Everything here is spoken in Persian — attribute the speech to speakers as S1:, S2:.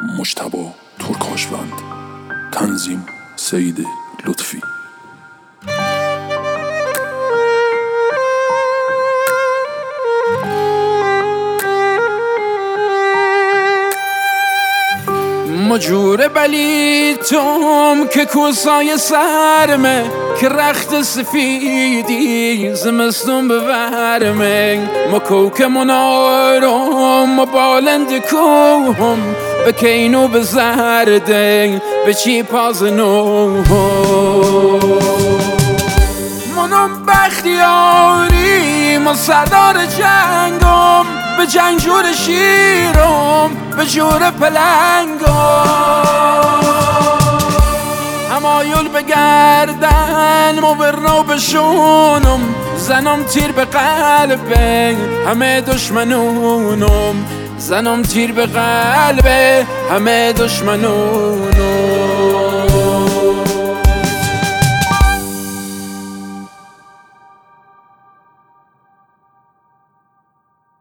S1: مجتبی ترکاشوند. تنظیم سید لطفی.
S2: مجور بلی توم که کوسای سرمه، که رخت سفیدی زمستون بورمه. ما کوک منارم ما بالند کوهم، به کینو به زرده به چی پازنو. منم بختیاری ما سردار جنگم، به جنگ جور شیرم به جور پلنگم. همایل به گردن مبرنو بشونم، زنم تیر به قلبه همه دشمنونم. زنم تیر به قلبه همه دشمنونم.